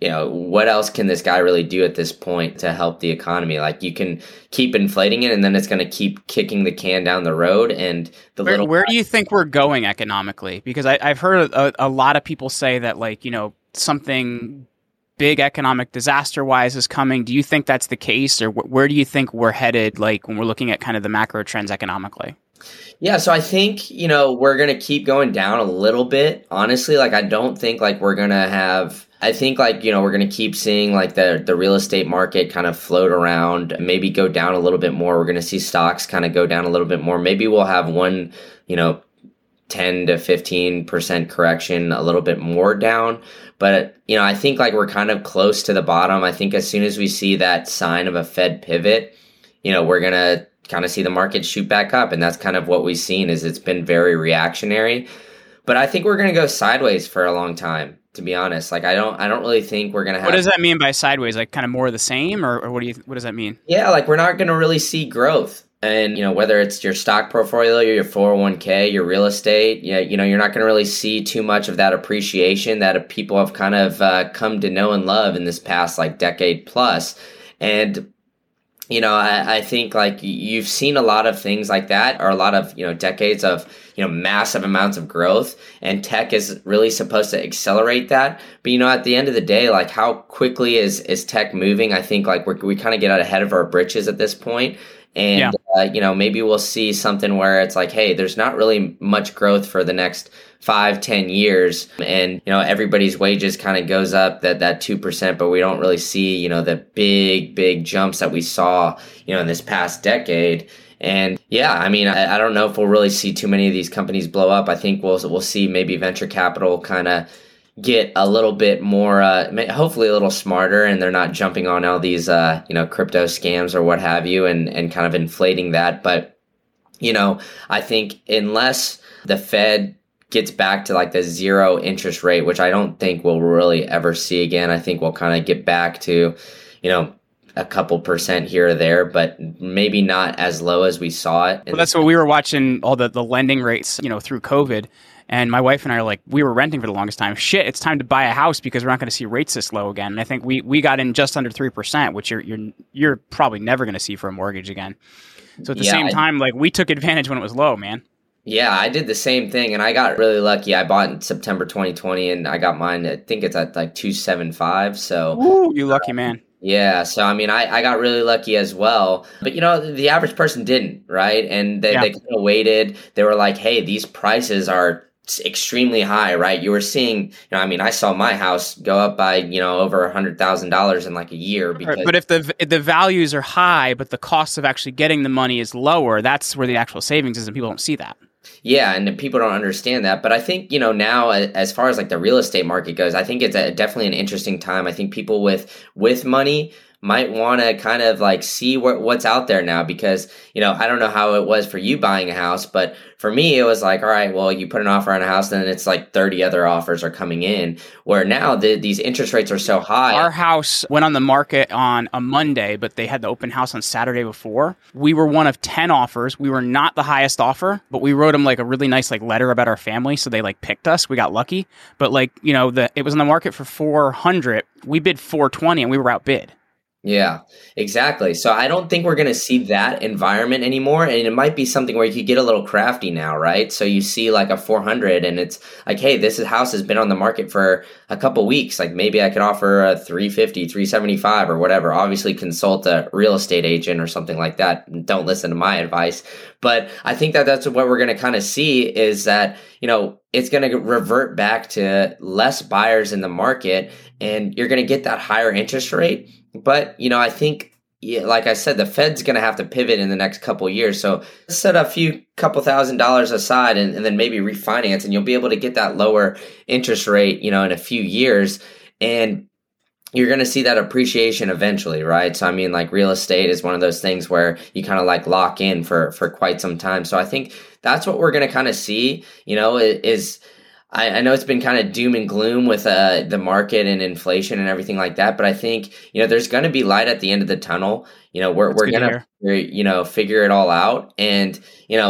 you know, what else can this guy really do at this point to help the economy? Like, you can keep inflating it, and then it's going to keep kicking the can down the road. And the where, little where do you think we're going economically? Because I, I've heard a, a lot of people say that, like, you know, something big economic disaster wise is coming. Do you think that's the case, or wh- where do you think we're headed, like when we're looking at kind of the macro trends economically? Yeah, so I think, you know, we're going to keep going down a little bit. Honestly, like, I don't think like we're going to have, I think like, you know, we're going to keep seeing like the, the real estate market kind of float around, maybe go down a little bit more. We're going to see stocks kind of go down a little bit more. Maybe we'll have one, you know, ten to fifteen percent correction, a little bit more down. But, you know, I think like we're kind of close to the bottom. I think as soon as we see that sign of a Fed pivot, you know, we're going to kind of see the market shoot back up. And that's kind of what we've seen, is it's been very reactionary. But I think we're going to go sideways for a long time, to be honest. Like, I don't I don't really think we're going to have... What does that mean by sideways? Like kind of more of the same, or, or what do you what does that mean? Yeah, like we're not going to really see growth. And, you know, whether it's your stock portfolio, your four oh one k, your real estate, you know, you know you're not going to really see too much of that appreciation that people have kind of uh, come to know and love in this past like decade plus. And you know, I, I think like you've seen a lot of things like that, or a lot of, you know, decades of, you know, massive amounts of growth, and tech is really supposed to accelerate that. But, you know, at the end of the day, like how quickly is, is tech moving? I think like we're, we kind of get out ahead of our britches at this point. And, yeah. uh, you know, maybe we'll see something where it's like, hey, there's not really much growth for the next five, ten years. And, you know, everybody's wages kind of goes up that, that two percent, but we don't really see, you know, the big, big jumps that we saw, you know, in this past decade. And yeah, I mean, I, I don't know if we'll really see too many of these companies blow up. I think we'll, we'll see maybe venture capital kind of get a little bit more, uh, hopefully a little smarter, and they're not jumping on all these, uh, you know, crypto scams or what have you, and, and kind of inflating that. But, you know, I think unless the Fed gets back to like the zero interest rate, which I don't think we'll really ever see again, I think we'll kind of get back to, you know, a couple percent here or there, but maybe not as low as we saw it. Well, that's what we were watching, all the, the lending rates, you know, through COVID. And my wife and I are like, we were renting for the longest time. Shit, it's time to buy a house because we're not going to see rates this low again. And I think we, we got in just under three percent, which you're you're you're probably never going to see for a mortgage again. So at the yeah, same I, time, like we took advantage when it was low, man. Yeah, I did the same thing, and I got really lucky. I bought in September twenty twenty, and I got mine, I think it's at like two seventy-five. So Ooh, you lucky man. Yeah, so I mean, I, I got really lucky as well. But, you know, the average person didn't, right? And they, yeah. they kind of waited. They were like, hey, these prices are extremely high, right? You were seeing, you know, I mean, I saw my house go up by, you know, over a hundred thousand dollars in like a year. Because right, but if the if the values are high, but the cost of actually getting the money is lower, that's where the actual savings is, and people don't see that. Yeah, and people don't understand that. But I think, you know, now as far as like the real estate market goes, I think it's a, definitely an interesting time. I think people with with money might want to kind of like see what, what's out there now, because, you know, I don't know how it was for you buying a house, but for me, it was like, all right, well, you put an offer on a house, then it's like thirty other offers are coming in, where now the, these interest rates are so high. Our house went on the market on a Monday, but they had the open house on Saturday before. We were one of ten offers. We were not the highest offer, but we wrote them like a really nice like letter about our family, so they like picked us. We got lucky. But like, you know, the it was on the market for four hundred. We bid four twenty and we were outbid. Yeah, exactly. So I don't think we're going to see that environment anymore. And it might be something where you could get a little crafty now, right? So you see like a four hundred and it's like, hey, this house has been on the market for a couple weeks. Like maybe I could offer a three fifty, three seventy-five or whatever. Obviously consult a real estate agent or something like that. Don't listen to my advice. But I think that that's what we're going to kind of see is that, you know, it's going to revert back to less buyers in the market, and you're going to get that higher interest rate. But, you know, I think, yeah, like I said, the Fed's going to have to pivot in the next couple of years. So set a few couple thousand dollars aside and, and then maybe refinance, and you'll be able to get that lower interest rate, you know, in a few years. And you're going to see that appreciation eventually, right? So, I mean, like real estate is one of those things where you kind of like lock in for, for quite some time. So I think that's what we're going to kind of see, you know, is I, I know it's been kind of doom and gloom with uh, the market and inflation and everything like that. But I think, you know, there's going to be light at the end of the tunnel. You know, we're, we're going to, you know, figure it all out. And, you know,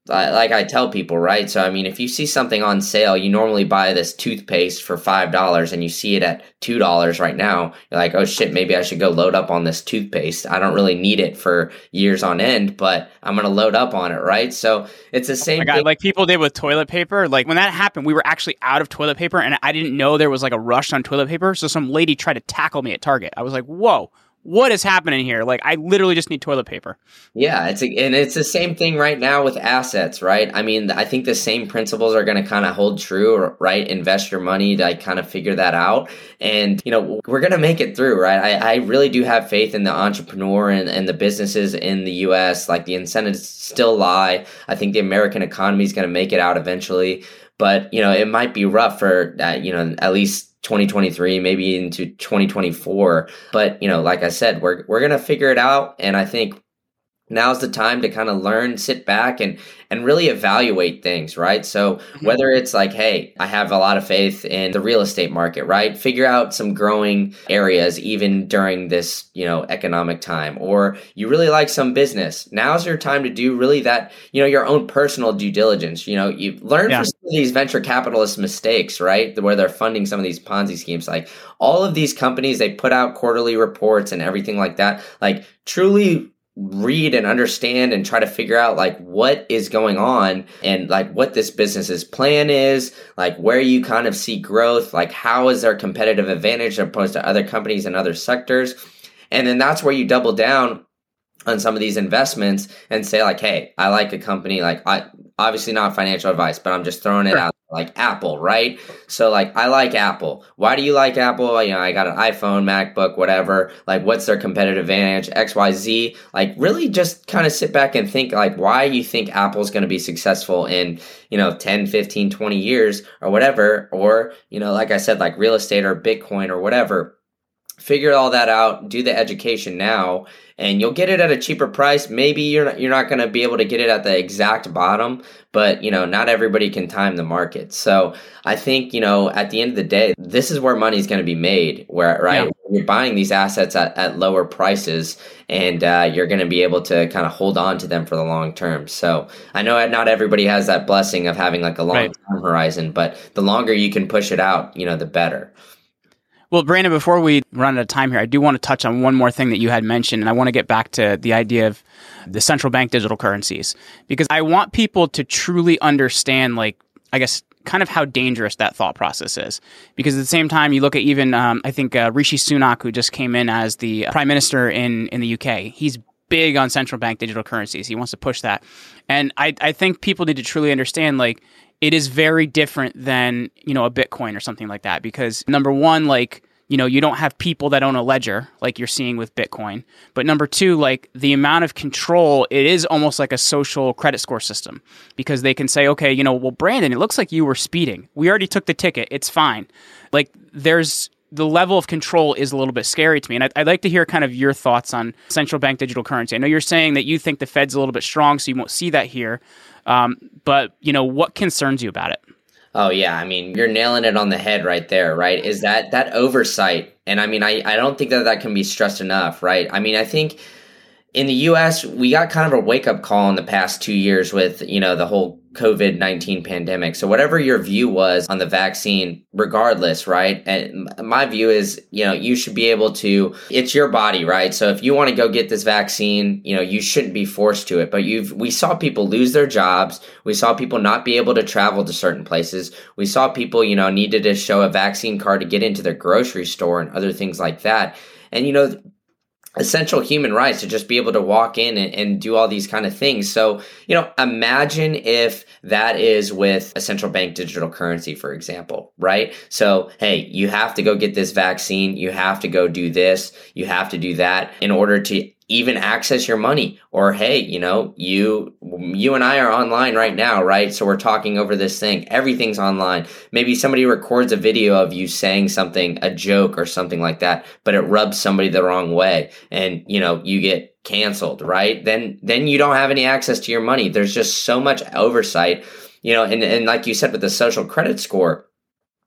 like I tell people, right? So, I mean, if you see something on sale, you normally buy this toothpaste for five dollars and you see it at two dollars right now. You're like, oh shit, maybe I should go load up on this toothpaste. I don't really need it for years on end, but I'm going to load up on it, right? So it's the same oh my God, thing. like people did with toilet paper. Like when that happened, we were actually out of toilet paper and I didn't know there was like a rush on toilet paper. So some lady tried to tackle me at Target. I was like, whoa. What is happening here? Like, I literally just need toilet paper. Yeah, it's a, and it's the same thing right now with assets, right? I mean, I think the same principles are going to kind of hold true, right? Invest your money to like, kind of figure that out. And, you know, we're going to make it through, right? I, I really do have faith in the entrepreneur and, and the businesses in the U S. Like, the incentives still lie. I think the American economy is going to make it out eventually. But, you know, it might be rough for, uh, you know, at least twenty twenty-three, maybe into twenty twenty-four. But, you know, like I said, we're we're going to figure it out. And I think now's the time to kind of learn, sit back and and really evaluate things, right? So whether it's like, hey, I have a lot of faith in the real estate market, right? Figure out some growing areas even during this, you know, economic time, or you really like some business. Now's your time to do really that, you know, your own personal due diligence. You know, you learn Yeah. from some of these venture capitalist mistakes, right? Where they're funding some of these Ponzi schemes. Like all of these companies, they put out quarterly reports and everything like that. Like truly read and understand and try to figure out like what is going on and like what this business's plan is, like where you kind of see growth, like how is their competitive advantage opposed to other companies in other sectors. And then that's where you double down on some of these investments and say like, hey, I like a company, like I obviously not financial advice, but I'm just throwing it Sure. out. Like Apple, right? So like, I like Apple. Why do you like Apple? You know, I got an iPhone, MacBook, whatever. Like, what's their competitive advantage? X, Y, Z. Like, really just kind of sit back and think like why you think Apple's going to be successful in, you know, ten, fifteen, twenty years or whatever. Or, you know, like I said, like real estate or Bitcoin or whatever. Figure all that out, do the education now, and you'll get it at a cheaper price. Maybe you're not, you're not going to be able to get it at the exact bottom, but, you know, not everybody can time the market. So I think, you know, at the end of the day, this is where money's going to be made, where, right? Yeah. You're buying these assets at, at lower prices, and uh, you're going to be able to kind of hold on to them for the long term. So I know not everybody has that blessing of having like a long right. time horizon, but the longer you can push it out, you know, the better. Well, Brandon, before we run out of time here, I do want to touch on one more thing that you had mentioned, and I want to get back to the idea of the central bank digital currencies, because I want people to truly understand, like, I guess, kind of how dangerous that thought process is. Because at the same time, you look at even, um, I think, uh, Rishi Sunak, who just came in as the prime minister in, in the U K, he's big on central bank digital currencies. He wants to push that. And I, I think people need to truly understand, like, it is very different than, you know, a Bitcoin or something like that. Because number one, like, you know, you don't have people that own a ledger like you're seeing with Bitcoin. But number two, like the amount of control, it is almost like a social credit score system, because they can say, okay, you know, well, Brandon, it looks like you were speeding. We already took the ticket. It's fine. Like there's the level of control is a little bit scary to me. And I'd, I'd like to hear kind of your thoughts on central bank digital currency. I know you're saying that you think the Fed's a little bit strong, so you won't see that here. Um, but, you know, what concerns you about it? Oh, yeah. I mean, you're nailing it on the head right there, right? Is that that oversight. And I mean, I, I don't think that that can be stressed enough, right? I mean, I think in the U S, we got kind of a wake-up call in the past two years with, you know, the whole covid nineteen pandemic. So whatever your view was on the vaccine, regardless, right? And my view is, you know, you should be able to, it's your body, right? So if you want to go get this vaccine, you know, you shouldn't be forced to it. But you've, we saw people lose their jobs. We saw people not be able to travel to certain places. We saw people, you know, needed to show a vaccine card to get into their grocery store and other things like that. And, you know, essential human rights to just be able to walk in and, and do all these kind of things. So, you know, imagine if that is with a central bank digital currency, for example, right? So, hey, you have to go get this vaccine. You have to go do this. You have to do that in order to even access your money. Or, hey, you know, you you and I are online right now, right? So we're talking over this thing. Everything's online. Maybe somebody records a video of you saying something, a joke or something like that, but it rubs somebody the wrong way, and, you know, you get canceled, right? Then then you don't have any access to your money. There's just so much oversight, you know, and, and like you said with the social credit score,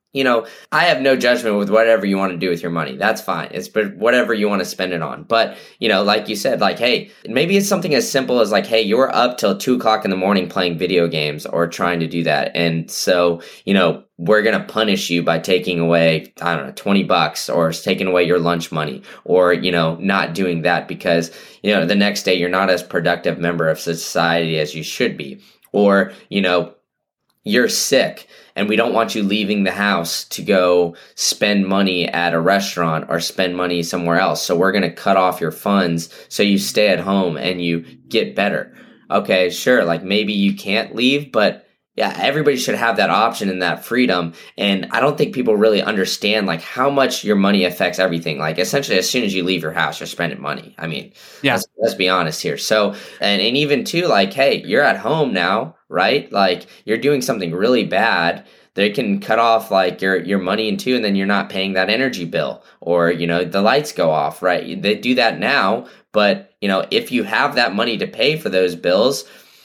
you know, I have no judgment with whatever you want to do with your money. That's fine. It's whatever you want to spend it on. But, you know, like you said, like, hey, maybe it's something as simple as like, hey, you're up till two o'clock in the morning playing video games or trying to do that. And so, you know, we're going to punish you by taking away, I don't know, twenty bucks or taking away your lunch money or, you know, not doing that because, you know, the next day you're not as productive member of society as you should be. Or, you know, you're sick and we don't want you leaving the house to go spend money at a restaurant or spend money somewhere else. So we're going to cut off your funds so you stay at home and you get better. Okay, sure. Like maybe you can't leave, but yeah, everybody should have that option and that freedom. And I don't think people really understand like how much your money affects everything. Like essentially, as soon as you leave your house, you're spending money. I mean, yeah. let's, let's be honest here. So, and, and even too, like, hey, you're at home now, right? Like you're doing something really bad. They can cut off like your, your money in two, and then you're not paying that energy bill or, you know, the lights go off, right? They do that now. But, you know, if you have that money to pay for those bills,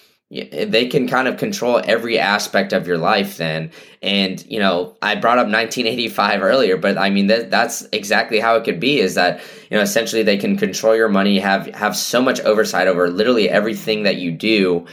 they can kind of control every aspect of your life then. And, you know, I brought up nineteen eighty-five earlier, but I mean, that, that's exactly how it could be is that, you know, essentially they can control your money, have, have so much oversight over literally everything that you do.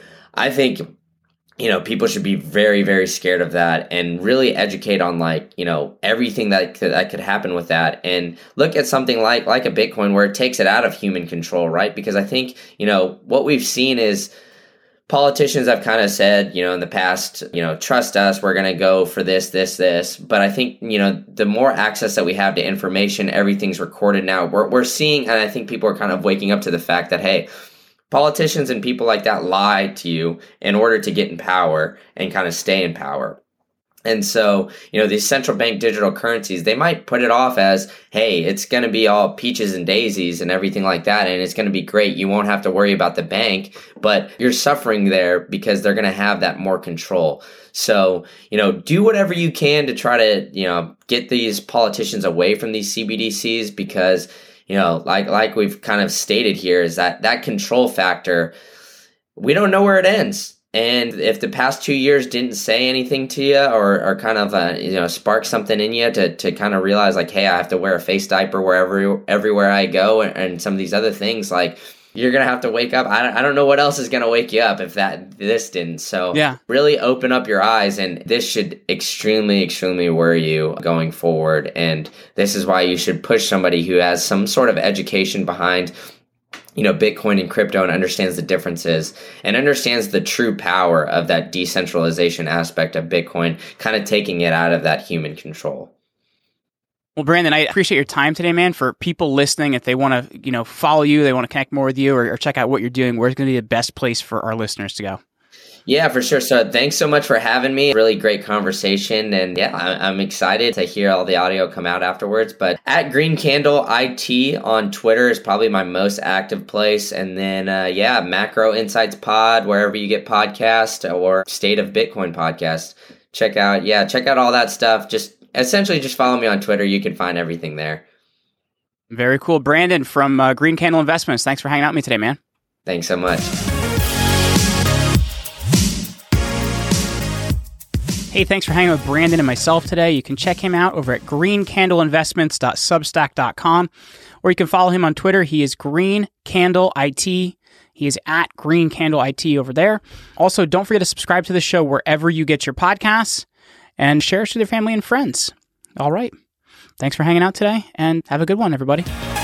I think, you know, people should be very, very scared of that and really educate on like, you know, everything that could, that could happen with that and look at something like, like a Bitcoin where it takes it out of human control, right? Because I think, you know, what we've seen is, politicians have kind of said, you know, in the past, you know, trust us, we're going to go for this, this, this. But I think, you know, the more access that we have to information, everything's recorded now. We're, we're seeing, and I think people are kind of waking up to the fact that, hey, politicians and people like that lie to you in order to get in power and kind of stay in power. And so, you know, these central bank digital currencies, they might put it off as, hey, it's going to be all peaches and daisies and everything like that. And it's going to be great. You won't have to worry about the bank, but you're suffering there because they're going to have that more control. So, you know, do whatever you can to try to, you know, get these politicians away from these C B D Cs because, you know, like, like we've kind of stated here is that that control factor, we don't know where it ends. And if the past two years didn't say anything to you or, or kind of, uh, you know, spark something in you to, to kind of realize like, hey, I have to wear a face diaper wherever, everywhere I go and, and some of these other things, like you're going to have to wake up. I don't, I don't know what else is going to wake you up if that, this didn't. So yeah, really open up your eyes, and this should extremely, extremely worry you going forward. And this is why you should push somebody who has some sort of education behind, you know, Bitcoin and crypto and understands the differences and understands the true power of that decentralization aspect of Bitcoin, kind of taking it out of that human control. Well, Brandon, I appreciate your time today, man. For people listening, if they want to, you know, follow you, they want to connect more with you or, or check out what you're doing, where's going to be the best place for our listeners to go? Yeah, for sure. So thanks so much for having me. Really great conversation. And yeah, I'm excited to hear all the audio come out afterwards. But at Green Candle I T on Twitter is probably my most active place. And then, uh, yeah, Macro Insights Pod, wherever you get podcasts, or State of Bitcoin podcast. Check out, yeah, check out all that stuff. Just essentially just follow me on Twitter. You can find everything there. Very cool. Brandon from uh, Green Candle Investments. Thanks for hanging out with me today, man. Thanks so much. Hey, thanks for hanging out with Brandon and myself today. You can check him out over at green candle investments dot substack dot com, or you can follow him on Twitter. He is Green Candle I T. He is at Green Candle I T over there. Also, don't forget to subscribe to the show wherever you get your podcasts and share it with your family and friends. All right. Thanks for hanging out today, and have a good one, everybody.